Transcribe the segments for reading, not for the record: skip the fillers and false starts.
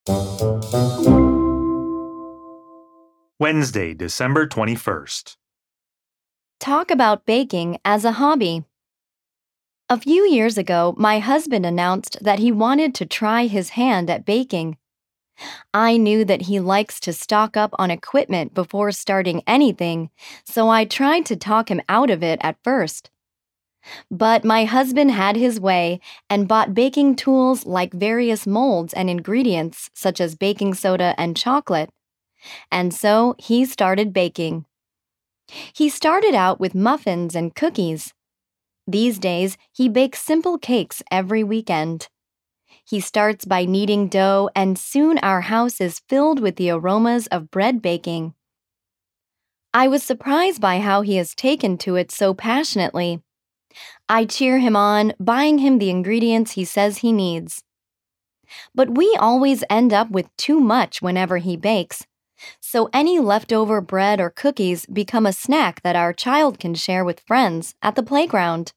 Wednesday, December 21st. Talk about baking as a hobby. A few years ago, my husband announced that he wanted to try his hand at baking. I knew that he likes to stock up on equipment before starting anything, so I tried to talk him out of it at first. But my husband had his way and bought baking tools like various molds and ingredients, such as baking soda and chocolate. And so he started baking. He started out with muffins and cookies. These days, he bakes simple cakes every weekend. He starts by kneading dough, and soon our house is filled with the aromas of bread baking. I was surprised by how he has taken to it so passionately. I cheer him on, buying him the ingredients he says he needs. But we always end up with too much whenever he bakes, so any leftover bread or cookies become a snack that our child can share with friends at the playground.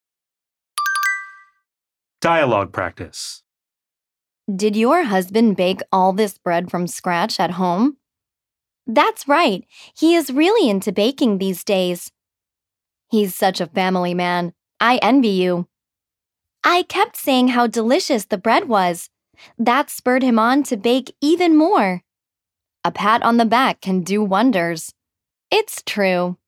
Dialogue practice. Did your husband bake all this bread from scratch at home? That's right. He is really into baking these days. He's such a family man. I envy you. I kept saying how delicious the bread was. That spurred him on to bake even more. A pat on the back can do wonders. It's true.